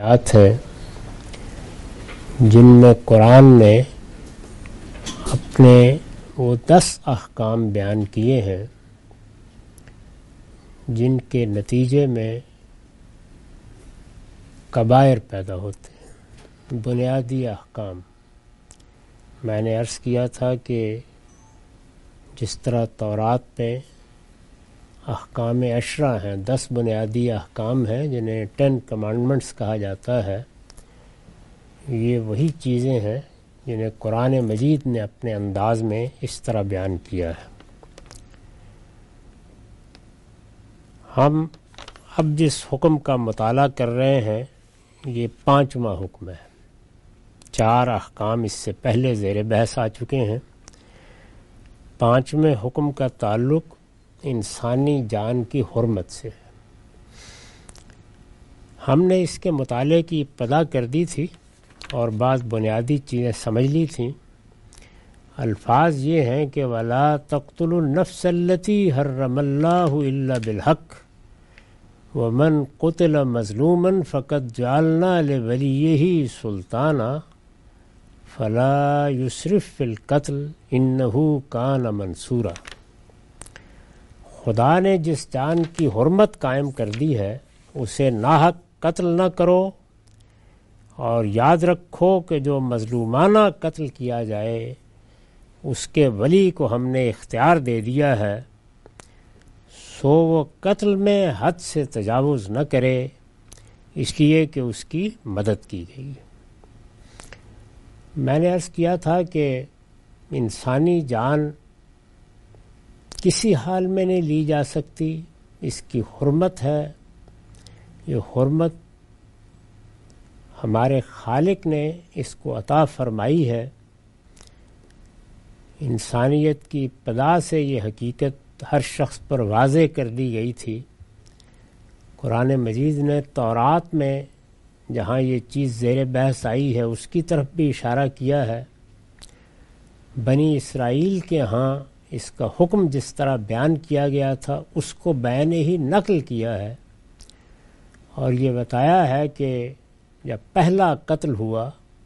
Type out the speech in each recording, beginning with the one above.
آیات ہیں جن میں قرآن نے اپنے وہ 10 احکام بیان کیے ہیں جن کے نتیجے میں کبائر پیدا ہوتے ہیں، بنیادی احکام۔ میں نے عرض کیا تھا کہ جس طرح تورات میں احکام 10 ہیں، 10 بنیادی احکام ہیں جنہیں 10 کمانڈمنٹس کہا جاتا ہے، یہ وہی چیزیں ہیں جنہیں قرآن مجید نے اپنے انداز میں اس طرح بیان کیا ہے۔ ہم اب جس حکم کا مطالعہ کر رہے ہیں یہ 5واں حکم ہے۔ 4 احکام اس سے پہلے زیر بحث آ چکے ہیں۔ 5ویں حکم کا تعلق انسانی جان کی حرمت سے ہے۔ ہم نے اس کے مطالعے کی ابتدا کر دی تھی اور بعض بنیادی چیزیں سمجھ لی تھیں۔ الفاظ یہ ہیں کہ وَلَا تَقْتُلُوا النَّفْسَ الَّتِي حَرَّمَ اللَّهُ إِلَّا بِالْحَقِّ وَمَنْ قُتِلَ مَظْلُومًا فَقَدْ جَعَلْنَا لِوَلِيِّهِ سُلْطَانًا فَلَا يُسْرِفْ فِي الْقَتْلِ إِنَّهُ كَانَ مَنْصُورًا۔ خدا نے جس جان کی حرمت قائم کر دی ہے اسے ناحق قتل نہ کرو، اور یاد رکھو کہ جو مظلومانہ قتل کیا جائے اس کے ولی کو ہم نے اختیار دے دیا ہے، سو وہ قتل میں حد سے تجاوز نہ کرے، اس لیے کہ اس کی مدد کی گئی۔ میں نے عرض کیا تھا کہ انسانی جان کسی حال میں نہیں لی جا سکتی، اس کی حرمت ہے۔ یہ حرمت ہمارے خالق نے اس کو عطا فرمائی ہے۔ انسانیت کی ابتدا سے یہ حقیقت ہر شخص پر واضح کر دی گئی تھی۔ قرآن مجید نے تورات میں جہاں یہ چیز زیر بحث آئی ہے اس کی طرف بھی اشارہ کیا ہے۔ بنی اسرائیل کے ہاں اس کا حکم جس طرح بیان کیا گیا تھا اس کو بیان ہی نقل کیا ہے، اور یہ بتایا ہے کہ جب پہلا قتل ہوا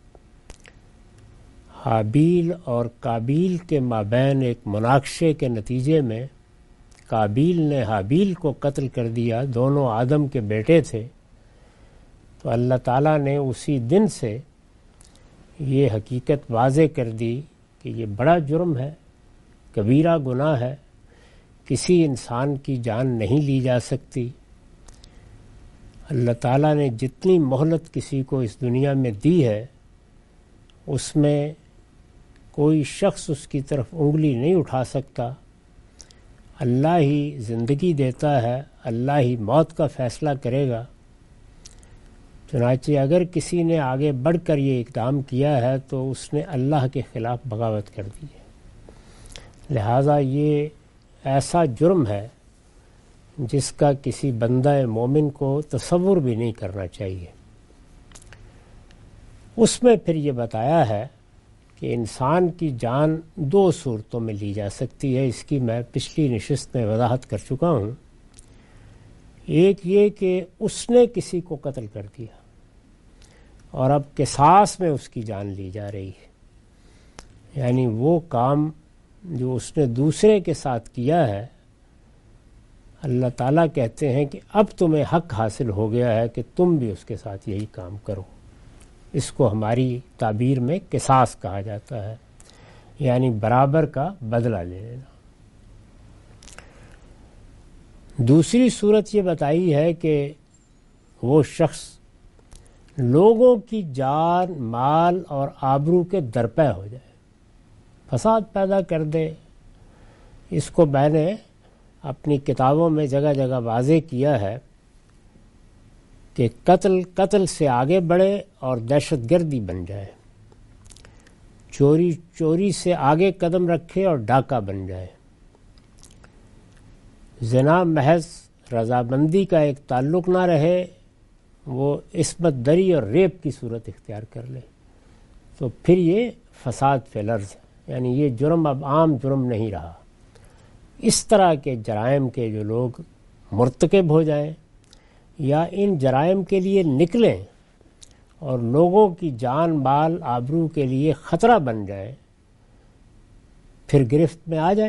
حابیل اور قابیل کے مابین ایک مناقشے کے نتیجے میں قابیل نے حابیل کو قتل کر دیا، دونوں آدم کے بیٹے تھے، تو اللہ تعالیٰ نے اسی دن سے یہ حقیقت واضح کر دی کہ یہ بڑا جرم ہے، کبیرہ گناہ ہے، کسی انسان کی جان نہیں لی جا سکتی۔ اللہ تعالیٰ نے جتنی مہلت کسی کو اس دنیا میں دی ہے اس میں کوئی شخص اس کی طرف انگلی نہیں اٹھا سکتا۔ اللہ ہی زندگی دیتا ہے، اللہ ہی موت کا فیصلہ کرے گا۔ چنانچہ اگر کسی نے آگے بڑھ کر یہ اقدام کیا ہے تو اس نے اللہ کے خلاف بغاوت کر دی ہے۔ لہٰذا یہ ایسا جرم ہے جس کا کسی بندہ مومن کو تصور بھی نہیں کرنا چاہیے۔ اس میں پھر یہ بتایا ہے کہ انسان کی جان 2 صورتوں میں لی جا سکتی ہے۔ اس کی میں پچھلی نشست میں وضاحت کر چکا ہوں۔ ایک یہ کہ اس نے کسی کو قتل کر دیا اور اب قصاص میں اس کی جان لی جا رہی ہے، یعنی وہ کام جو اس نے دوسرے کے ساتھ کیا ہے، اللہ تعالیٰ کہتے ہیں کہ اب تمہیں حق حاصل ہو گیا ہے کہ تم بھی اس کے ساتھ یہی کام کرو۔ اس کو ہماری تعبیر میں قصاص کہا جاتا ہے، یعنی برابر کا بدلہ لے لینا۔ دوسری صورت یہ بتائی ہے کہ وہ شخص لوگوں کی جان، مال اور آبرو کے درپے ہو جائے، فساد پیدا کر دے۔ اس کو میں نے اپنی کتابوں میں جگہ جگہ واضح کیا ہے کہ قتل سے آگے بڑھے اور دہشت گردی بن جائے، چوری سے آگے قدم رکھے اور ڈاکہ بن جائے، زنا محض رضامندی کا ایک تعلق نہ رہے، وہ عصمت دری اور ریپ کی صورت اختیار کر لے، تو پھر یہ فساد فی الارض ہے، یعنی یہ جرم اب عام جرم نہیں رہا۔ اس طرح کے جرائم کے جو لوگ مرتکب ہو جائیں یا ان جرائم کے لیے نکلیں اور لوگوں کی جان مال آبرو کے لیے خطرہ بن جائیں، پھر گرفت میں آ جائیں،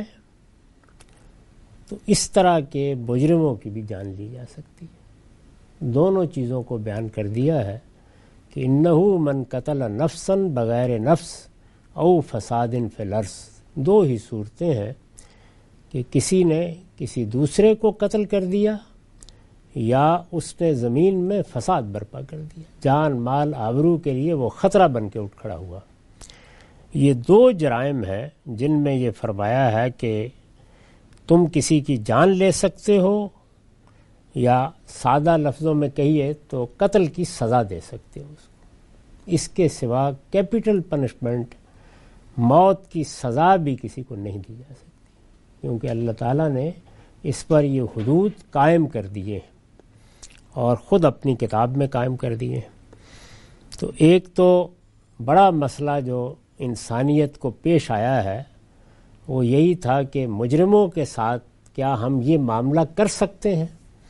تو اس طرح کے مجرموں کی بھی جان لی جا سکتی ہے۔ دونوں چیزوں کو بیان کر دیا ہے کہ انہو من قتل نفسا بغیر نفس او فساد فی الارض، دو ہی صورتیں ہیں کہ کسی نے کسی دوسرے کو قتل کر دیا یا اس نے زمین میں فساد برپا کر دیا، جان مال آبرو کے لیے وہ خطرہ بن کے اٹھ کھڑا ہوا۔ یہ دو جرائم ہیں جن میں یہ فرمایا ہے کہ تم کسی کی جان لے سکتے ہو، یا سادہ لفظوں میں کہیے تو قتل کی سزا دے سکتے ہو اس کو۔ اس کے سوا کیپٹل پنشمنٹ، موت کی سزا بھی کسی کو نہیں دی جا سکتی، کیونکہ اللہ تعالیٰ نے اس پر یہ حدود قائم کر دیے ہیں اور خود اپنی کتاب میں قائم کر دیے ہیں۔ تو ایک تو بڑا مسئلہ جو انسانیت کو پیش آیا ہے وہ یہی تھا کہ مجرموں کے ساتھ کیا ہم یہ معاملہ کر سکتے ہیں۔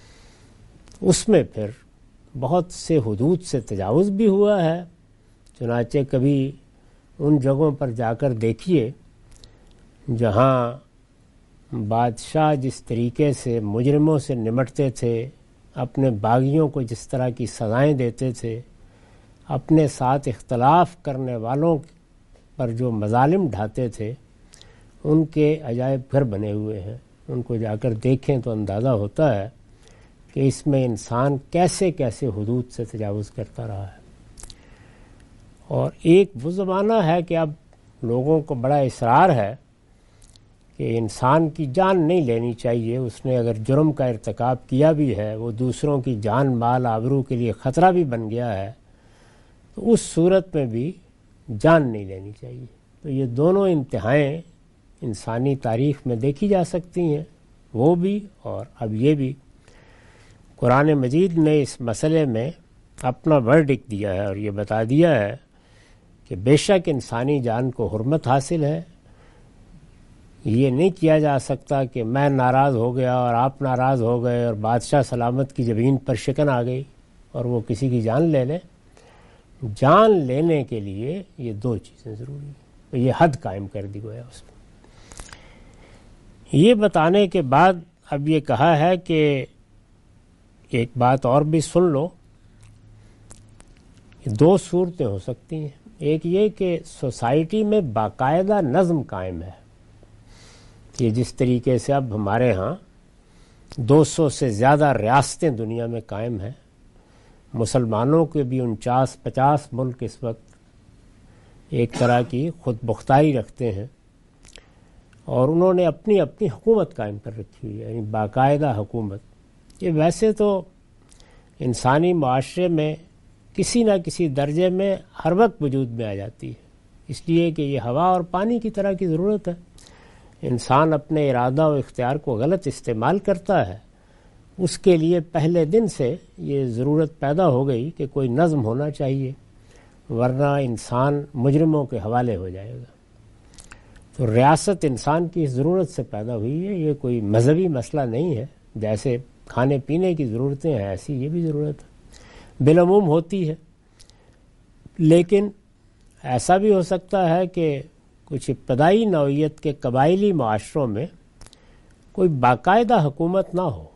اس میں پھر بہت سے حدود سے تجاوز بھی ہوا ہے، چنانچہ کبھی ان جگہوں پر جا کر دیکھیے جہاں بادشاہ جس طریقے سے مجرموں سے نمٹتے تھے، اپنے باغیوں کو جس طرح کی سزائیں دیتے تھے، اپنے ساتھ اختلاف کرنے والوں پر جو مظالم ڈھاتے تھے، ان کے عجائب گھر بنے ہوئے ہیں۔ ان کو جا کر دیکھیں تو اندازہ ہوتا ہے کہ اس میں انسان کیسے کیسے حدود سے تجاوز کرتا رہا ہے۔ اور ایک وہ زمانہ ہے کہ اب لوگوں کو بڑا اصرار ہے کہ انسان کی جان نہیں لینی چاہیے، اس نے اگر جرم کا ارتکاب کیا بھی ہے، وہ دوسروں کی جان مال آبرو کے لیے خطرہ بھی بن گیا ہے، تو اس صورت میں بھی جان نہیں لینی چاہیے۔ تو یہ دونوں انتہائیں انسانی تاریخ میں دیکھی جا سکتی ہیں، وہ بھی اور اب یہ بھی۔ قرآن مجید نے اس مسئلے میں اپنا ورڈکٹ دیا ہے اور یہ بتا دیا ہے کہ بے شک انسانی جان کو حرمت حاصل ہے۔ یہ نہیں کیا جا سکتا کہ میں ناراض ہو گیا اور آپ ناراض ہو گئے اور بادشاہ سلامت کی زمین پر شکن آ گئی اور وہ کسی کی جان لے لے۔ جان لینے کے لیے یہ دو چیزیں ضروری ہیں، تو یہ حد قائم کر دی گیا اس میں۔ یہ بتانے کے بعد اب یہ کہا ہے کہ ایک بات اور بھی سن لو، دو صورتیں ہو سکتی ہیں۔ ایک یہ کہ سوسائٹی میں باقاعدہ نظم قائم ہے، یہ جس طریقے سے اب ہمارے ہاں 200 سے زیادہ ریاستیں دنیا میں قائم ہیں، مسلمانوں کے بھی 49-50 ملک اس وقت ایک طرح کی خود مختاری رکھتے ہیں، اور انہوں نے اپنی اپنی حکومت قائم کر رکھی ہوئی ہے، یعنی باقاعدہ حکومت۔ یہ ویسے تو انسانی معاشرے میں کسی نہ کسی درجے میں ہر وقت وجود میں آ جاتی ہے، اس لیے کہ یہ ہوا اور پانی کی طرح کی ضرورت ہے۔ انسان اپنے ارادہ و اختیار کو غلط استعمال کرتا ہے، اس کے لیے پہلے دن سے یہ ضرورت پیدا ہو گئی کہ کوئی نظم ہونا چاہیے، ورنہ انسان مجرموں کے حوالے ہو جائے گا۔ تو ریاست انسان کی ضرورت سے پیدا ہوئی ہے، یہ کوئی مذہبی مسئلہ نہیں ہے۔ جیسے کھانے پینے کی ضرورتیں ہیں، ایسی یہ بھی ضرورت ہے، بالعموم ہوتی ہے۔ لیکن ایسا بھی ہو سکتا ہے کہ کچھ ابتدائی نوعیت کے قبائلی معاشروں میں کوئی باقاعدہ حکومت نہ ہو۔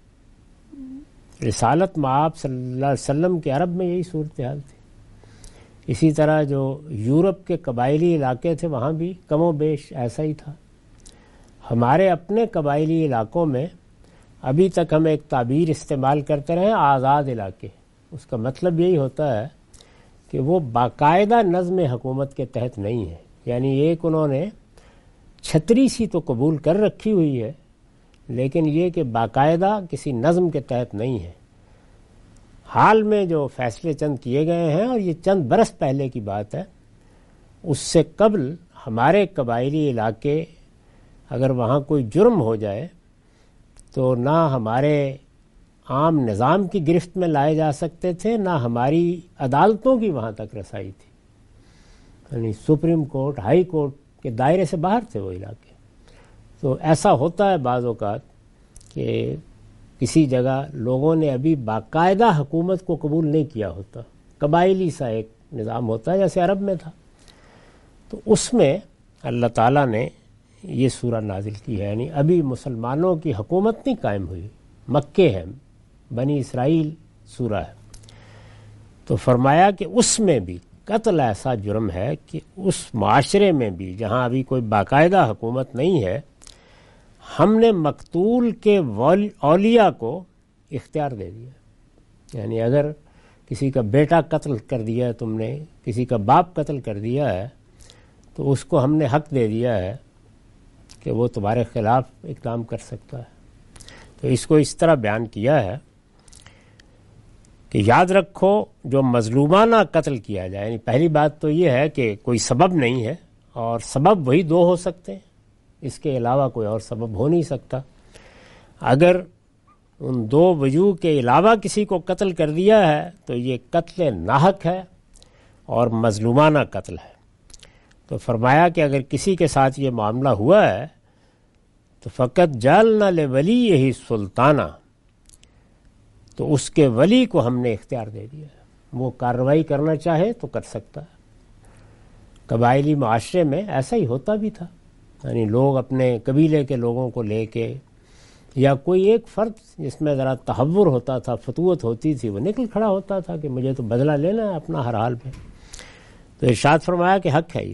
رسالت مآب صلی اللہ علیہ وسلم کے عرب میں یہی صورتحال تھی۔ اسی طرح جو یورپ کے قبائلی علاقے تھے وہاں بھی کم و بیش ایسا ہی تھا۔ ہمارے اپنے قبائلی علاقوں میں ابھی تک ہم ایک تعبیر استعمال کرتے رہے آزاد علاقے، اس کا مطلب یہی ہوتا ہے کہ وہ باقاعدہ نظم حکومت کے تحت نہیں ہے، یعنی ایک انہوں نے چھتری سی تو قبول کر رکھی ہوئی ہے، لیکن یہ کہ باقاعدہ کسی نظم کے تحت نہیں ہے۔ حال میں جو فیصلے چند کیے گئے ہیں، اور یہ چند برس پہلے کی بات ہے، اس سے قبل ہمارے قبائلی علاقے اگر وہاں کوئی جرم ہو جائے تو نہ ہمارے عام نظام کی گرفت میں لائے جا سکتے تھے، نہ ہماری عدالتوں کی وہاں تک رسائی تھی، یعنی سپریم کورٹ، ہائی کورٹ کے دائرے سے باہر تھے وہ علاقے۔ تو ایسا ہوتا ہے بعض اوقات کہ کسی جگہ لوگوں نے ابھی باقاعدہ حکومت کو قبول نہیں کیا ہوتا، قبائلی سا ایک نظام ہوتا ہے جیسے عرب میں تھا. تو اس میں اللہ تعالیٰ نے یہ سورہ نازل کی ہے. یعنی ابھی مسلمانوں کی حکومت نہیں قائم ہوئی، مکے ہے، بنی اسرائیل سورہ ہے. تو فرمایا کہ اس میں بھی قتل ایسا جرم ہے کہ اس معاشرے میں بھی جہاں ابھی کوئی باقاعدہ حکومت نہیں ہے، ہم نے مقتول کے اولیاء کو اختیار دے دیا. یعنی اگر کسی کا بیٹا قتل کر دیا ہے، تم نے کسی کا باپ قتل کر دیا ہے، تو اس کو ہم نے حق دے دیا ہے کہ وہ تمہارے خلاف اقدام کر سکتا ہے. تو اس کو اس طرح بیان کیا ہے کہ یاد رکھو جو مظلومانہ قتل کیا جائے. یعنی پہلی بات تو یہ ہے کہ کوئی سبب نہیں ہے، اور سبب وہی دو ہو سکتے ہیں، اس کے علاوہ کوئی اور سبب ہو نہیں سکتا. اگر ان دو وجوہ کے علاوہ کسی کو قتل کر دیا ہے تو یہ قتل ناحق ہے اور مظلومانہ قتل ہے. تو فرمایا کہ اگر کسی کے ساتھ یہ معاملہ ہوا ہے تو فقط جعلنا لولیہ سلطانہ، تو اس کے ولی کو ہم نے اختیار دے دیا ہے، وہ کارروائی کرنا چاہے تو کر سکتا ہے. قبائلی معاشرے میں ایسا ہی ہوتا بھی تھا. یعنی لوگ اپنے قبیلے کے لوگوں کو لے کے، یا کوئی ایک فرد جس میں ذرا تحور ہوتا تھا، فتوت ہوتی تھی، وہ نکل کھڑا ہوتا تھا کہ مجھے تو بدلہ لینا ہے اپنا ہر حال پہ. تو ارشاد فرمایا کہ حق ہے یہ.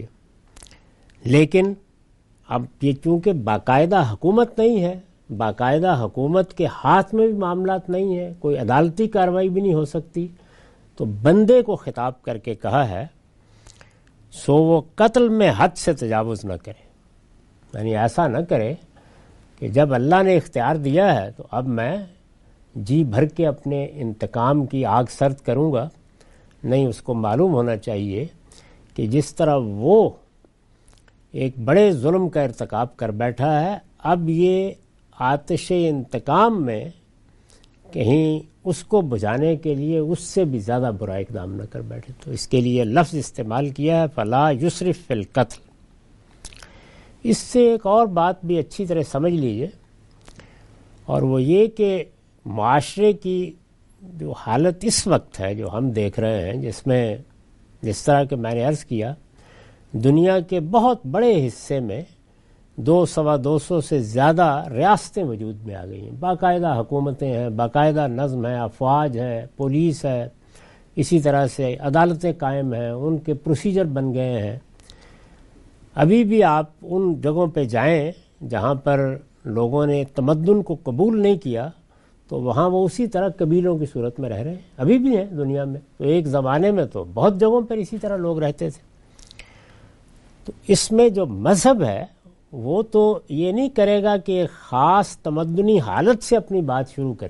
لیکن اب یہ چونکہ باقاعدہ حکومت نہیں ہے، باقاعدہ حکومت کے ہاتھ میں بھی معاملات نہیں ہیں، کوئی عدالتی کارروائی بھی نہیں ہو سکتی، تو بندے کو خطاب کر کے کہا ہے سو وہ قتل میں حد سے تجاوز نہ کرے. یعنی ایسا نہ کرے کہ جب اللہ نے اختیار دیا ہے تو اب میں جی بھر کے اپنے انتقام کی آگ سرد کروں گا. نہیں، اس کو معلوم ہونا چاہیے کہ جس طرح وہ ایک بڑے ظلم کا ارتکاب کر بیٹھا ہے، اب یہ آتش انتقام میں کہیں اس کو بجھانے کے لیے اس سے بھی زیادہ برا اقدام نہ کر بیٹھے. تو اس کے لیے لفظ استعمال کیا ہے فلا یسرف فی القتل. اس سے ایک اور بات بھی اچھی طرح سمجھ لیجئے، اور وہ یہ کہ معاشرے کی جو حالت اس وقت ہے جو ہم دیکھ رہے ہیں، جس میں جس طرح کہ میں نے عرض کیا دنیا کے بہت بڑے حصے میں 200 سے زیادہ ریاستیں وجود میں آ گئی ہیں، باقاعدہ حکومتیں ہیں، باقاعدہ نظم ہے، افواج ہے، پولیس ہے، اسی طرح سے عدالتیں قائم ہیں، ان کے پروسیجر بن گئے ہیں. ابھی بھی آپ ان جگہوں پہ جائیں جہاں پر لوگوں نے تمدن کو قبول نہیں کیا، تو وہاں وہ اسی طرح قبیلوں کی صورت میں رہ رہے ہیں، ابھی بھی ہیں دنیا میں. تو ایک زمانے میں تو بہت جگہوں پر اسی طرح لوگ رہتے تھے. تو اس میں جو مذہب ہے وہ تو یہ نہیں کرے گا کہ ایک خاص تمدنی حالت سے اپنی بات شروع کرے،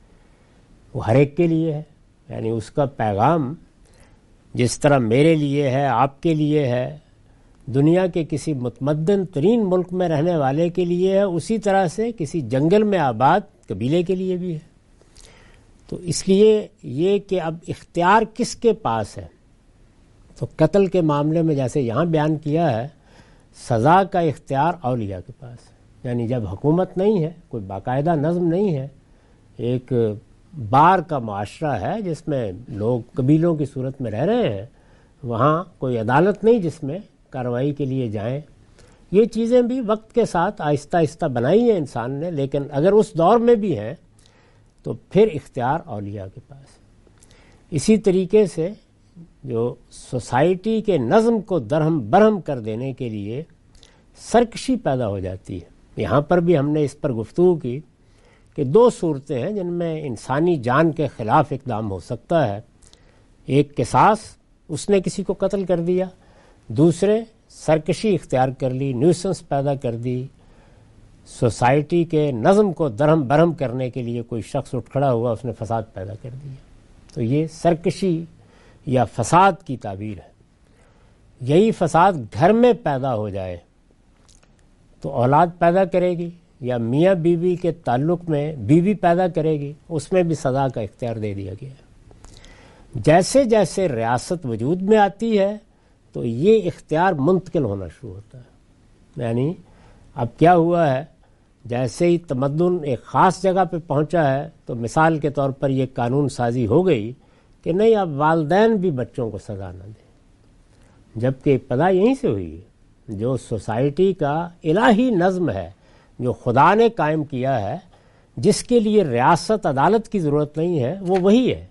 وہ ہر ایک کے لیے ہے. یعنی اس کا پیغام جس طرح میرے لیے ہے، آپ کے لیے ہے، دنیا کے کسی متمدن ترین ملک میں رہنے والے کے لیے ہے، اسی طرح سے کسی جنگل میں آباد قبیلے کے لیے بھی ہے. تو اس لیے یہ کہ اب اختیار کس کے پاس ہے، تو قتل کے معاملے میں جیسے یہاں بیان کیا ہے سزا کا اختیار اولیاء کے پاس ہے. یعنی جب حکومت نہیں ہے، کوئی باقاعدہ نظم نہیں ہے، ایک بار کا معاشرہ ہے جس میں لوگ قبیلوں کی صورت میں رہ رہے ہیں، وہاں کوئی عدالت نہیں جس میں کارروائی کے لیے جائیں. یہ چیزیں بھی وقت کے ساتھ آہستہ آہستہ بنائی ہیں انسان نے، لیکن اگر اس دور میں بھی ہیں تو پھر اختیار اولیاء کے پاس. اسی طریقے سے جو سوسائٹی کے نظم کو درہم برہم کر دینے کے لیے سرکشی پیدا ہو جاتی ہے. یہاں پر بھی ہم نے اس پر گفتگو کی کہ دو صورتیں ہیں جن میں انسانی جان کے خلاف اقدام ہو سکتا ہے. ایک قصاص، اس نے کسی کو قتل کر دیا، دوسرے سرکشی اختیار کر لی، نیوسنس پیدا کر دی، سوسائٹی کے نظم کو درہم برہم کرنے کے لیے کوئی شخص اٹھ کھڑا ہوا، اس نے فساد پیدا کر دیا. تو یہ سرکشی یا فساد کی تعبیر ہے. یہی فساد گھر میں پیدا ہو جائے تو اولاد پیدا کرے گی، یا میاں بیوی کے تعلق میں بیوی پیدا کرے گی، اس میں بھی سزا کا اختیار دے دیا گیا ہے. جیسے جیسے ریاست وجود میں آتی ہے تو یہ اختیار منتقل ہونا شروع ہوتا ہے. یعنی اب کیا ہوا ہے، جیسے ہی تمدن ایک خاص جگہ پہ پہنچا ہے تو مثال کے طور پر یہ قانون سازی ہو گئی کہ نہیں اب والدین بھی بچوں کو سزا نہ دیں، جبکہ ابتدا یہیں سے ہوئی ہے۔ جو سوسائٹی کا الہی نظم ہے جو خدا نے قائم کیا ہے، جس کے لیے ریاست عدالت کی ضرورت نہیں ہے، وہ وہی ہے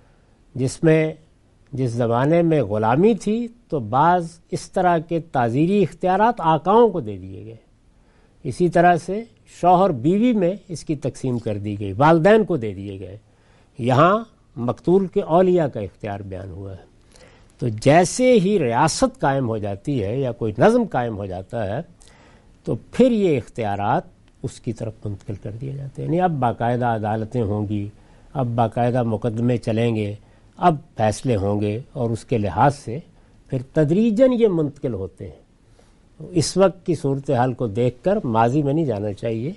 جس زمانے میں غلامی تھی تو بعض اس طرح کے تعزیری اختیارات آقاؤں کو دے دیے گئے، اسی طرح سے شوہر بیوی میں اس کی تقسیم کر دی گئی، والدین کو دے دیے گئے، یہاں مقتول کے اولیاء کا اختیار بیان ہوا ہے۔ تو جیسے ہی ریاست قائم ہو جاتی ہے یا کوئی نظم قائم ہو جاتا ہے تو پھر یہ اختیارات اس کی طرف منتقل کر دیے جاتے ہیں، یعنی اب باقاعدہ عدالتیں ہوں گی، اب باقاعدہ مقدمے چلیں گے، اب فیصلے ہوں گے، اور اس کے لحاظ سے پھر تدریجاً یہ منتقل ہوتے ہیں۔ اس وقت کی صورتحال کو دیکھ کر ماضی میں نہیں جانا چاہیے،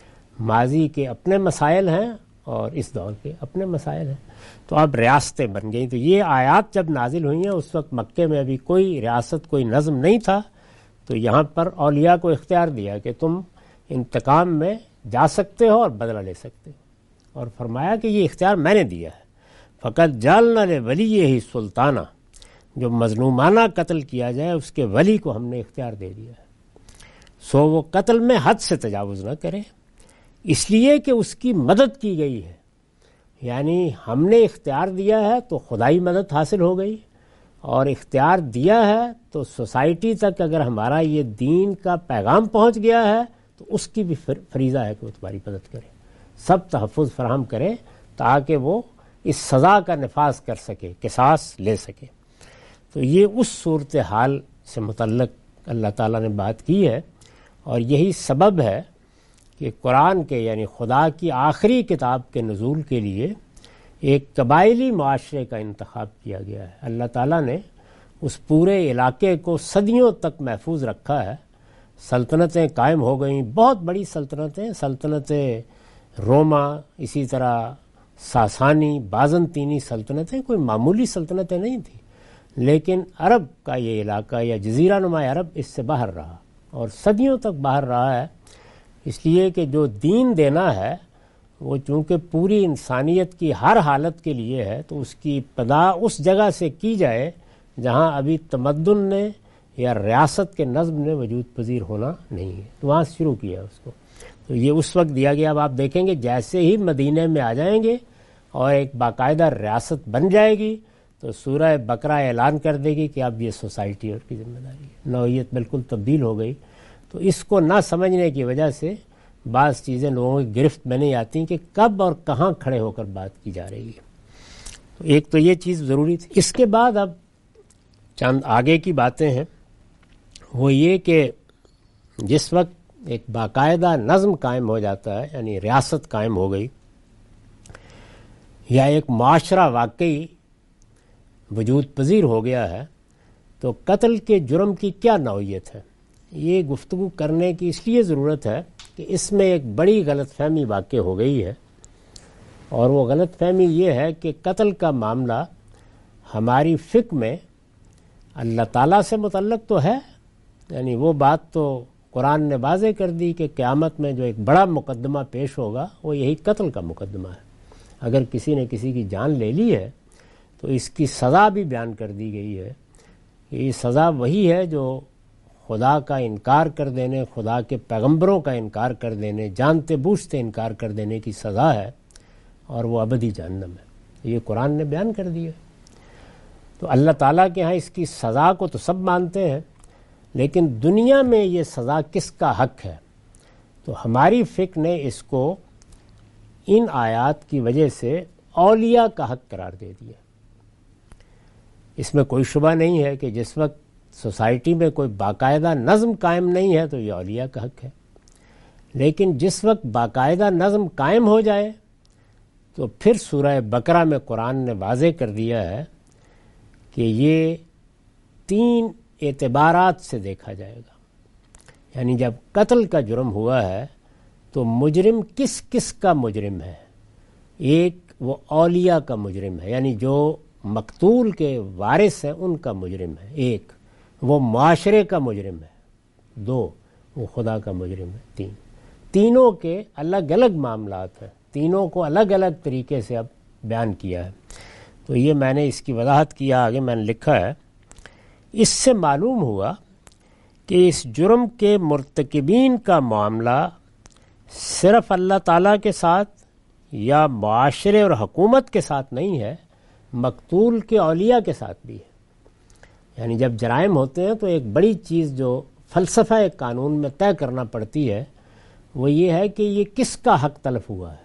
ماضی کے اپنے مسائل ہیں اور اس دور کے اپنے مسائل ہیں۔ تو اب ریاستیں بن گئیں۔ تو یہ آیات جب نازل ہوئی ہیں اس وقت مکے میں ابھی کوئی ریاست، کوئی نظم نہیں تھا، تو یہاں پر اولیاء کو اختیار دیا کہ تم انتقام میں جا سکتے ہو اور بدلہ لے سکتے ہو، اور فرمایا کہ یہ اختیار میں نے دیا ہے۔ فقط جعلنا لولیہ سلطانہ، جو مظلومانہ قتل کیا جائے اس کے ولی کو ہم نے اختیار دے دیا ہے، سو وہ قتل میں حد سے تجاوز نہ کرے، اس لیے کہ اس کی مدد کی گئی ہے۔ یعنی ہم نے اختیار دیا ہے تو خدائی مدد حاصل ہو گئی، اور اختیار دیا ہے تو سوسائٹی تک اگر ہمارا یہ دین کا پیغام پہنچ گیا ہے تو اس کی بھی فریضہ ہے کہ وہ تمہاری مدد کرے، سب تحفظ فراہم کرے تاکہ وہ اس سزا کا نفاذ کر سکے، قصاص لے سکے۔ تو یہ اس صورتحال سے متعلق اللہ تعالیٰ نے بات کی ہے، اور یہی سبب ہے کہ قرآن کے یعنی خدا کی آخری کتاب کے نزول کے لیے ایک قبائلی معاشرے کا انتخاب کیا گیا ہے۔ اللہ تعالیٰ نے اس پورے علاقے کو صدیوں تک محفوظ رکھا ہے، سلطنتیں قائم ہو گئیں، بہت بڑی سلطنت روما، اسی طرح ساسانی، بازنطینی سلطنتیں کوئی معمولی سلطنتیں نہیں تھیں، لیکن عرب کا یہ علاقہ یا جزیرہ نما عرب اس سے باہر رہا اور صدیوں تک باہر رہا ہے، اس لیے کہ جو دین دینا ہے وہ چونکہ پوری انسانیت کی ہر حالت کے لیے ہے، تو اس کی ابتدا اس جگہ سے کی جائے جہاں ابھی تمدن نے یا ریاست کے نظم نے وجود پذیر ہونا نہیں ہے، تو وہاں سے شروع کیا اس کو۔ تو یہ اس وقت دیا گیا۔ اب آپ دیکھیں گے جیسے ہی مدینے میں آ جائیں گے اور ایک باقاعدہ ریاست بن جائے گی تو سورہ بقرہ اعلان کر دے گی کہ اب یہ سوسائٹی اور کی ذمہ داری ہے، نوعیت بالکل تبدیل ہو گئی۔ تو اس کو نہ سمجھنے کی وجہ سے بعض چیزیں لوگوں کی گرفت میں نہیں آتی کہ کب اور کہاں کھڑے ہو کر بات کی جا رہی ہے۔ تو ایک تو یہ چیز ضروری تھی۔ اس کے بعد اب چند آگے کی باتیں ہیں، وہ یہ کہ جس وقت ایک باقاعدہ نظم قائم ہو جاتا ہے، یعنی ریاست قائم ہو گئی یا ایک معاشرہ واقعی وجود پذیر ہو گیا ہے، تو قتل کے جرم کی کیا نوعیت ہے، یہ گفتگو کرنے کی اس لیے ضرورت ہے کہ اس میں ایک بڑی غلط فہمی واقع ہو گئی ہے، اور وہ غلط فہمی یہ ہے کہ قتل کا معاملہ ہماری فقہ میں اللہ تعالیٰ سے متعلق تو ہے، یعنی وہ بات تو قرآن نے واضح کر دی کہ قیامت میں جو ایک بڑا مقدمہ پیش ہوگا وہ یہی قتل کا مقدمہ ہے۔ اگر کسی نے کسی کی جان لے لی ہے تو اس کی سزا بھی بیان کر دی گئی ہے کہ یہ سزا وہی ہے جو خدا کا انکار کر دینے، خدا کے پیغمبروں کا انکار کر دینے، جانتے بوجھتے انکار کر دینے کی سزا ہے، اور وہ ابدی جہنم ہے۔ یہ قرآن نے بیان کر دیا۔ تو اللہ تعالیٰ کے ہاں اس کی سزا کو تو سب مانتے ہیں، لیکن دنیا میں یہ سزا کس کا حق ہے؟ تو ہماری فقہ نے اس کو ان آیات کی وجہ سے اولیاء کا حق قرار دے دیا۔ اس میں کوئی شبہ نہیں ہے کہ جس وقت سوسائٹی میں کوئی باقاعدہ نظم قائم نہیں ہے تو یہ اولیاء کا حق ہے، لیکن جس وقت باقاعدہ نظم قائم ہو جائے تو پھر سورہ بقرہ میں قرآن نے واضح کر دیا ہے کہ یہ 3 اعتبارات سے دیکھا جائے گا۔ یعنی جب قتل کا جرم ہوا ہے تو مجرم کس کس کا مجرم ہے؟ ایک وہ اولیاء کا مجرم ہے، یعنی جو مقتول کے وارث ہیں ان کا مجرم ہے، ایک وہ معاشرے کا مجرم ہے، 2 وہ خدا کا مجرم ہے، 3 تینوں کے الگ الگ معاملات ہیں، تینوں کو الگ الگ طریقے سے اب بیان کیا ہے۔ تو تو یہ میں نے اس کی وضاحت کیا، آگے میں نے لکھا ہے، اس سے معلوم ہوا کہ اس جرم کے مرتکبین کا معاملہ صرف اللہ تعالیٰ کے ساتھ یا معاشرے اور حکومت کے ساتھ نہیں ہے، مقتول کے اولیاء کے ساتھ بھی ہے۔ یعنی جب جرائم ہوتے ہیں تو ایک بڑی چیز جو فلسفہ قانون میں طے کرنا پڑتی ہے وہ یہ ہے کہ یہ کس کا حق تلف ہوا ہے۔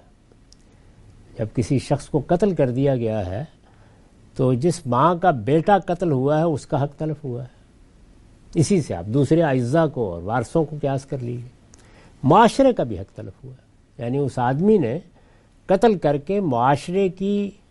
جب کسی شخص کو قتل کر دیا گیا ہے تو جس ماں کا بیٹا قتل ہوا ہے اس کا حق تلف ہوا ہے۔ اسی سے آپ دوسرے اعزاء کو اور وارثوں کو قیاس کر لیجیے۔ معاشرے کا بھی حق تلف ہوا ہے، یعنی اس آدمی نے قتل کر کے معاشرے کی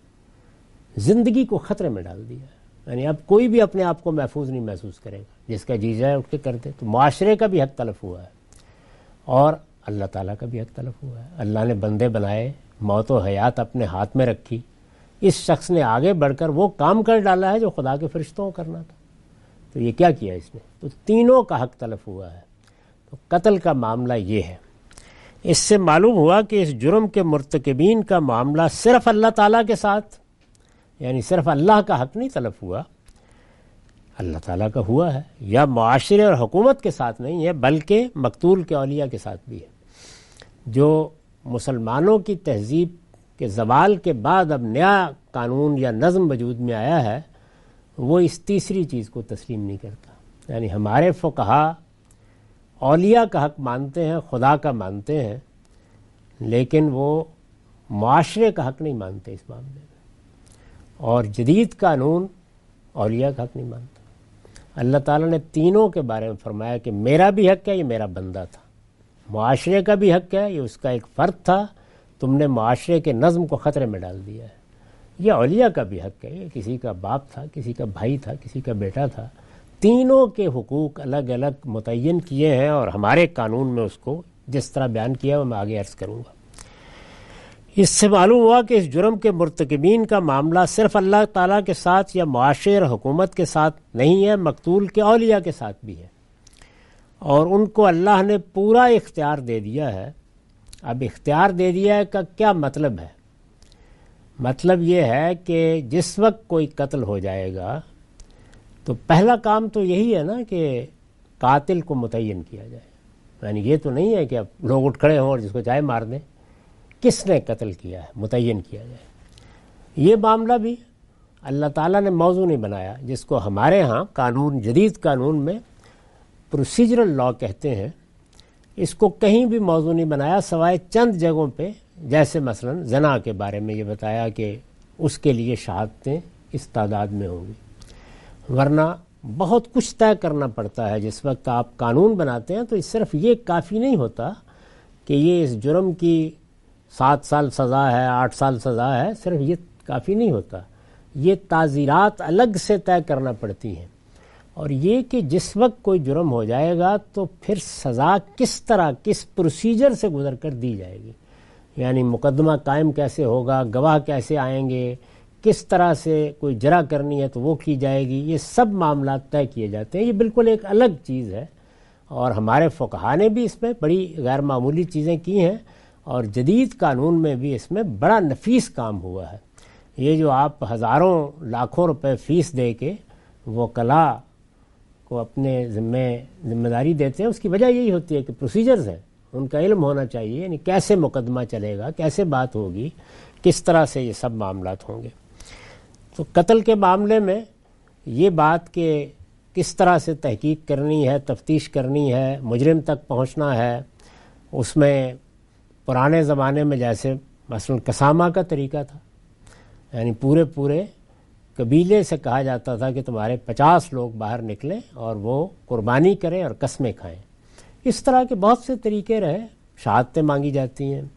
زندگی کو خطرے میں ڈال دیا ہے۔ یعنی اب کوئی بھی اپنے آپ کو محفوظ نہیں محسوس کرے گا، جس کا جی جائے اٹھ کے کر دے۔ تو معاشرے کا بھی حق تلف ہوا ہے اور اللہ تعالیٰ کا بھی حق تلف ہوا ہے۔ اللہ نے بندے بنائے، موت و حیات اپنے ہاتھ میں رکھی، اس شخص نے آگے بڑھ کر وہ کام کر ڈالا ہے جو خدا کے فرشتوں کو کرنا تھا۔ تو یہ کیا کیا اس نے؟ تو تینوں کا حق تلف ہوا ہے۔ تو قتل کا معاملہ یہ ہے۔ اس سے معلوم ہوا کہ اس جرم کے مرتکبین کا معاملہ صرف اللہ تعالیٰ کے ساتھ، یعنی صرف اللہ کا حق نہیں تلف ہوا، اللہ تعالیٰ کا ہوا ہے، یا معاشرے اور حکومت کے ساتھ نہیں ہے بلکہ مقتول کے اولیاء کے ساتھ بھی ہے۔ جو مسلمانوں کی تہذیب کے زوال کے بعد اب نیا قانون یا نظم وجود میں آیا ہے وہ اس تیسری چیز کو تسلیم نہیں کرتا۔ یعنی ہمارے فقہا اولیاء کا حق مانتے ہیں، خدا کا مانتے ہیں، لیکن وہ معاشرے کا حق نہیں مانتے اس معاملے میں، اور جدید قانون اولیاء کا حق نہیں مانتا۔ اللہ تعالیٰ نے تینوں کے بارے میں فرمایا کہ میرا بھی حق ہے، یہ میرا بندہ تھا، معاشرے کا بھی حق ہے، یہ اس کا ایک فرد تھا، تم نے معاشرے کے نظم کو خطرے میں ڈال دیا ہے۔ یہ اولیاء کا بھی حق ہے، یہ کسی کا باپ تھا، کسی کا بھائی تھا، کسی کا بیٹا تھا۔ تینوں کے حقوق الگ الگ متعین کیے ہیں اور ہمارے قانون میں اس کو جس طرح بیان کیا وہ میں آگے عرض کروں گا۔ اس سے معلوم ہوا کہ اس جرم کے مرتکبین کا معاملہ صرف اللہ تعالیٰ کے ساتھ یا معاشرے اور حکومت کے ساتھ نہیں ہے، مقتول کے اولیاء کے ساتھ بھی ہے، اور ان کو اللہ نے پورا اختیار دے دیا ہے۔ اب اختیار دے دیا ہے کا کیا مطلب ہے؟ مطلب یہ ہے کہ جس وقت کوئی قتل ہو جائے گا تو پہلا کام تو یہی ہے نا کہ قاتل کو متعین کیا جائے۔ یعنی یہ تو نہیں ہے کہ اب لوگ اٹھ کھڑے ہوں اور جس کو چاہے مار دیں، کس نے قتل کیا ہے متعین کیا جائے۔ یہ معاملہ بھی اللہ تعالیٰ نے موضوع نہیں بنایا، جس کو ہمارے ہاں قانون، جدید قانون میں پروسیجرل لا کہتے ہیں، اس کو کہیں بھی موضوع نہیں بنایا سوائے چند جگہوں پہ، جیسے مثلا زنا کے بارے میں یہ بتایا کہ اس کے لیے شہادتیں اس تعداد میں ہوں گی، ورنہ بہت کچھ طے کرنا پڑتا ہے۔ جس وقت آپ قانون بناتے ہیں تو صرف یہ کافی نہیں ہوتا کہ یہ اس جرم کی 7 سال سزا ہے، 8 سال سزا ہے، صرف یہ کافی نہیں ہوتا، یہ تعزیرات الگ سے طے کرنا پڑتی ہیں، اور یہ کہ جس وقت کوئی جرم ہو جائے گا تو پھر سزا کس طرح، کس پروسیجر سے گزر کر دی جائے گی، یعنی مقدمہ قائم کیسے ہوگا، گواہ کیسے آئیں گے، کس طرح سے کوئی جرح کرنی ہے تو وہ کی جائے گی، یہ سب معاملات طے کیے جاتے ہیں۔ یہ بالکل ایک الگ چیز ہے، اور ہمارے فقہا نے بھی اس میں بڑی غیر معمولی چیزیں کی ہیں، اور جدید قانون میں بھی اس میں بڑا نفیس کام ہوا ہے۔ یہ جو آپ ہزاروں لاکھوں روپے فیس دے کے وکلاء کو اپنے ذمہ داری دیتے ہیں، اس کی وجہ یہی ہوتی ہے کہ پروسیجرز ہیں، ان کا علم ہونا چاہیے، یعنی کیسے مقدمہ چلے گا، کیسے بات ہوگی، کس طرح سے یہ سب معاملات ہوں گے۔ تو قتل کے معاملے میں یہ بات کہ کس طرح سے تحقیق کرنی ہے، تفتیش کرنی ہے، مجرم تک پہنچنا ہے، اس میں پرانے زمانے میں جیسے مثلا قسامہ کا طریقہ تھا، یعنی پورے قبیلے سے کہا جاتا تھا کہ تمہارے 50 لوگ باہر نکلیں اور وہ قربانی کریں اور قسمیں کھائیں۔ اس طرح کے بہت سے طریقے رہے، شہادتیں مانگی جاتی ہیں۔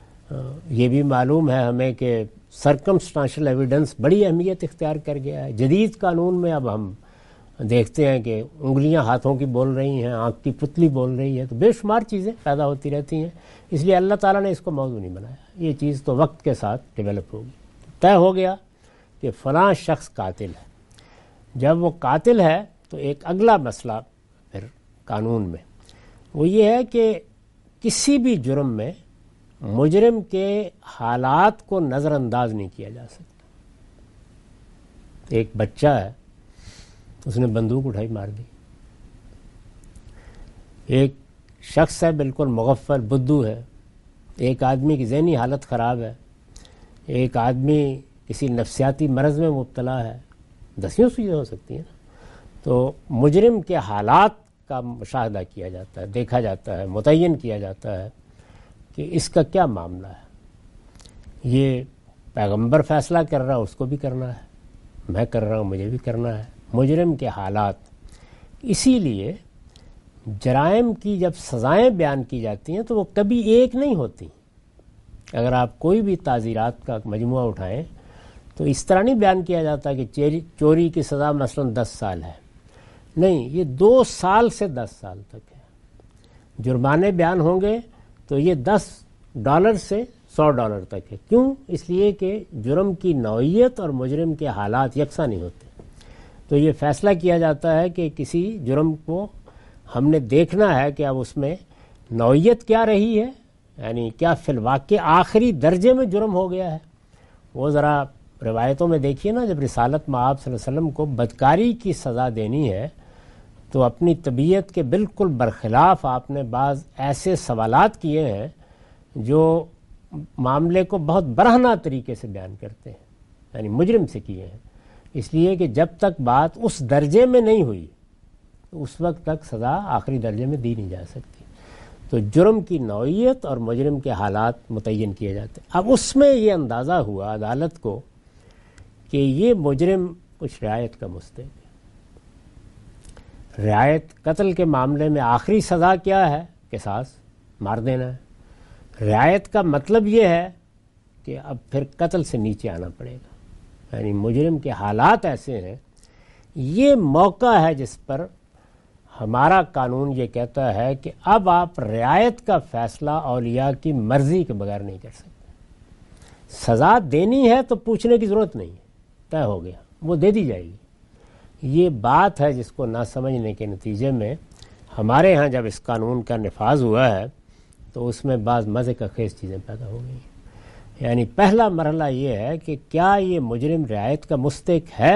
یہ بھی معلوم ہے ہمیں کہ سرکمسٹانشل ایویڈنس بڑی اہمیت اختیار کر گیا ہے۔ جدید قانون میں اب ہم دیکھتے ہیں کہ انگلیاں ہاتھوں کی بول رہی ہیں، آنکھ کی پتلی بول رہی ہے، تو بے شمار چیزیں پیدا ہوتی رہتی ہیں، اس لیے اللہ تعالیٰ نے اس کو موضوع نہیں بنایا۔ یہ چیز تو وقت کے ساتھ ڈیولپ ہوگی۔ طے ہو گیا کہ فلاں شخص قاتل ہے۔ جب وہ قاتل ہے تو ایک اگلا مسئلہ پھر قانون میں وہ یہ ہے کہ کسی بھی جرم میں مجرم کے حالات کو نظر انداز نہیں کیا جا سکتا۔ ایک بچہ ہے، اس نے بندوق اٹھائی مار دی. ایک شخص ہے بالکل مغفل بدھو ہے، ایک آدمی کی ذہنی حالت خراب ہے، ایک آدمی کسی نفسیاتی مرض میں مبتلا ہے، دسیوں چیزیں ہو سکتی ہیں نا. تو مجرم کے حالات کا مشاہدہ کیا جاتا ہے، دیکھا جاتا ہے، متعین کیا جاتا ہے کہ اس کا کیا معاملہ ہے. یہ پیغمبر فیصلہ کر رہا ہے، اس کو بھی کرنا ہے، میں کر رہا ہوں، مجھے بھی کرنا ہے. مجرم کے حالات. اسی لیے جرائم کی جب سزائیں بیان کی جاتی ہیں تو وہ کبھی ایک نہیں ہوتی. اگر آپ کوئی بھی تعزیرات کا مجموعہ اٹھائیں تو اس طرح نہیں بیان کیا جاتا کہ چوری کی سزا مثلا 10 سال ہے. نہیں، یہ 2 سال سے 10 سال تک ہے. جرمانے بیان ہوں گے تو یہ $10 سے $100 تک ہے. کیوں؟ اس لیے کہ جرم کی نوعیت اور مجرم کے حالات یکساں نہیں ہوتے. تو یہ فیصلہ کیا جاتا ہے کہ کسی جرم کو ہم نے دیکھنا ہے کہ اب اس میں نوعیت کیا رہی ہے، یعنی کیا فی الواقع آخری درجے میں جرم ہو گیا ہے. وہ ذرا روایتوں میں دیکھیے نا، جب رسالت مآب صلی اللہ علیہ وسلم کو بدکاری کی سزا دینی ہے تو اپنی طبیعت کے بالکل برخلاف آپ نے بعض ایسے سوالات کیے ہیں جو معاملے کو بہت برہنہ طریقے سے بیان کرتے ہیں، یعنی مجرم سے کیے ہیں. اس لیے کہ جب تک بات اس درجے میں نہیں ہوئی تو اس وقت تک سزا آخری درجے میں دی نہیں جا سکتی. تو جرم کی نوعیت اور مجرم کے حالات متعین کیے جاتے ہیں. اب اس میں یہ اندازہ ہوا عدالت کو کہ یہ مجرم کچھ رعایت کا مستحق ہے. رعایت قتل کے معاملے میں آخری سزا کیا ہے؟ قصاص، مار دینا ہے. رعایت کا مطلب یہ ہے کہ اب پھر قتل سے نیچے آنا پڑے گا، یعنی مجرم کے حالات ایسے ہیں. یہ موقع ہے جس پر ہمارا قانون یہ کہتا ہے کہ اب آپ رعایت کا فیصلہ اولیاء کی مرضی کے بغیر نہیں کر سکتے. سزا دینی ہے تو پوچھنے کی ضرورت نہیں ہے، طے ہو گیا، وہ دے دی جائے گی. یہ بات ہے جس کو نہ سمجھنے کے نتیجے میں ہمارے ہاں جب اس قانون کا نفاذ ہوا ہے تو اس میں بعض مزے کا خیز چیزیں پیدا ہو گئی. یعنی پہلا مرحلہ یہ ہے کہ کیا یہ مجرم رعایت کا مستحق ہے،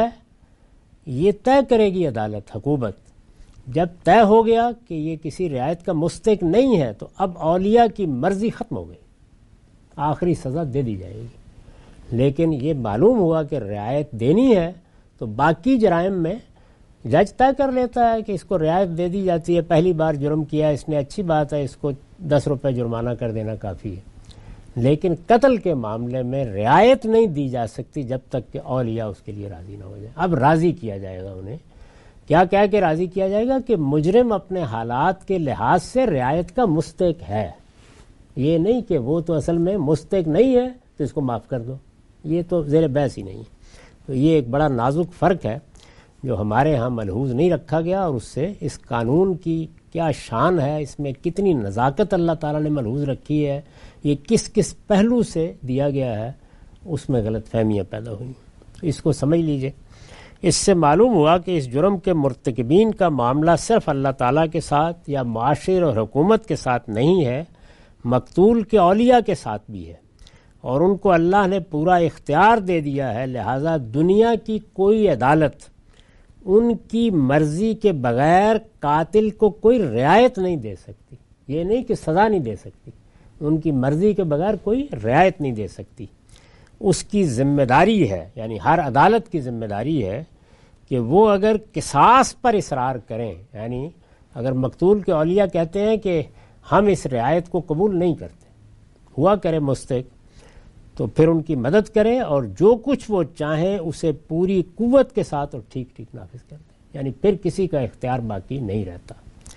یہ طے کرے گی عدالت، حکومت. جب طے ہو گیا کہ یہ کسی رعایت کا مستحق نہیں ہے تو اب اولیاء کی مرضی ختم ہو گئی، آخری سزا دے دی جائے گی. لیکن یہ معلوم ہوا کہ رعایت دینی ہے تو باقی جرائم میں جج طے کر لیتا ہے کہ اس کو رعایت دے دی جاتی ہے. پہلی بار جرم کیا اس نے، اچھی بات ہے، اس کو $10 جرمانہ کر دینا کافی ہے. لیکن قتل کے معاملے میں رعایت نہیں دی جا سکتی جب تک کہ اولیاء اس کے لیے راضی نہ ہو جائے. اب راضی کیا جائے گا انہیں. کیا کہہ کے راضی کیا جائے گا کہ مجرم اپنے حالات کے لحاظ سے رعایت کا مستحق ہے. یہ نہیں کہ وہ تو اصل میں مستحق نہیں ہے تو اس کو معاف کر دو، یہ تو زیر بحث ہی نہیں ہے. تو یہ ایک بڑا نازک فرق ہے جو ہمارے ہاں ملحوظ نہیں رکھا گیا، اور اس سے اس قانون کی کیا شان ہے، اس میں کتنی نزاکت اللہ تعالیٰ نے ملحوظ رکھی ہے، یہ کس کس پہلو سے دیا گیا ہے، اس میں غلط فہمیاں پیدا ہوئی. اس کو سمجھ لیجئے. اس سے معلوم ہوا کہ اس جرم کے مرتکبین کا معاملہ صرف اللہ تعالیٰ کے ساتھ یا معاشر اور حکومت کے ساتھ نہیں ہے، مقتول کے اولیاء کے ساتھ بھی ہے، اور ان کو اللہ نے پورا اختیار دے دیا ہے. لہذا دنیا کی کوئی عدالت ان کی مرضی کے بغیر قاتل کو کوئی رعایت نہیں دے سکتی. یہ نہیں کہ سزا نہیں دے سکتی، ان کی مرضی کے بغیر کوئی رعایت نہیں دے سکتی. اس کی ذمہ داری ہے، یعنی ہر عدالت کی ذمہ داری ہے کہ وہ اگر قصاص پر اصرار کریں، یعنی اگر مقتول کے اولیاء کہتے ہیں کہ ہم اس رعایت کو قبول نہیں کرتے، ہوا کرے مستحق، تو پھر ان کی مدد کریں اور جو کچھ وہ چاہیں اسے پوری قوت کے ساتھ اور ٹھیک ٹھیک نافذ کر دیں. یعنی پھر کسی کا اختیار باقی نہیں رہتا.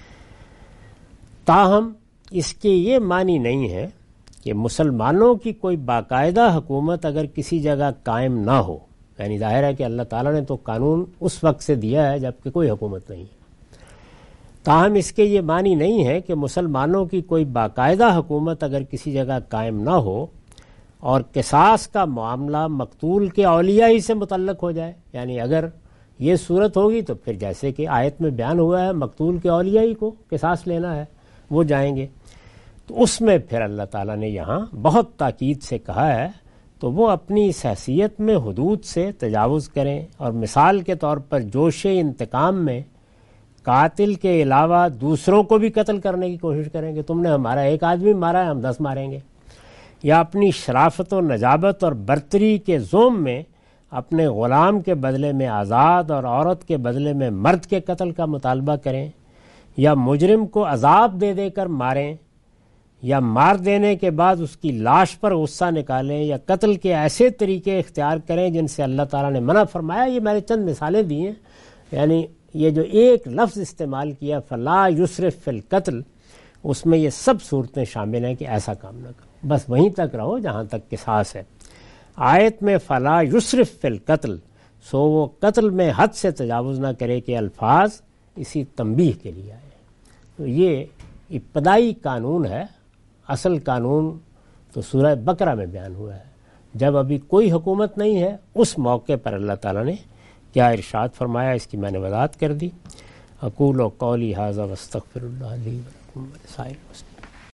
تاہم اس کے یہ معنی نہیں ہے کہ مسلمانوں کی کوئی باقاعدہ حکومت اگر کسی جگہ قائم نہ ہو، یعنی ظاہر ہے کہ اللہ تعالیٰ نے تو قانون اس وقت سے دیا ہے جب کہ کوئی حکومت نہیں ہے. تاہم اس کے یہ معنی نہیں ہے کہ مسلمانوں کی کوئی باقاعدہ حکومت اگر کسی جگہ قائم نہ ہو اور قصاص کا معاملہ مقتول کے اولیاء ہی سے متعلق ہو جائے. یعنی اگر یہ صورت ہوگی تو پھر جیسے کہ آیت میں بیان ہوا ہے مقتول کے اولیاء ہی کو قصاص لینا ہے، وہ جائیں گے. تو اس میں پھر اللہ تعالیٰ نے یہاں بہت تاکید سے کہا ہے تو وہ اپنی اس حیثیت میں حدود سے تجاوز کریں، اور مثال کے طور پر جوش انتقام میں قاتل کے علاوہ دوسروں کو بھی قتل کرنے کی کوشش کریں کہ تم نے ہمارا ایک آدمی مارا ہے، ہم 10 ماریں گے، یا اپنی شرافت و نجابت اور برتری کے زوم میں اپنے غلام کے بدلے میں آزاد اور عورت کے بدلے میں مرد کے قتل کا مطالبہ کریں، یا مجرم کو عذاب دے دے کر ماریں، یا مار دینے کے بعد اس کی لاش پر غصہ نکالیں، یا قتل کے ایسے طریقے اختیار کریں جن سے اللہ تعالیٰ نے منع فرمایا۔ یہ میں نے چند مثالیں دی ہیں، یعنی یہ جو ایک لفظ استعمال کیا فلا یسرف فی القتل، اس میں یہ سب صورتیں شامل ہیں کہ ایسا کام نہ کرو، بس وہیں تک رہو جہاں تک قصاص ہے۔ آیت میں فلا یسرف فی القتل، سو وہ قتل میں حد سے تجاوز نہ کرے کہ الفاظ اسی تنبیہ کے لیے آئے۔ تو یہ ابتدائی قانون ہے، اصل قانون تو سورہ بقرہ میں بیان ہوا ہے، جب ابھی کوئی حکومت نہیں ہے اس موقع پر اللہ تعالیٰ نے کیا ارشاد فرمایا، اس کی میں نے وضاحت کر دی۔ اقول قولی ھذا واستغفر اللہ لی ولکم ولسائر المسلمین۔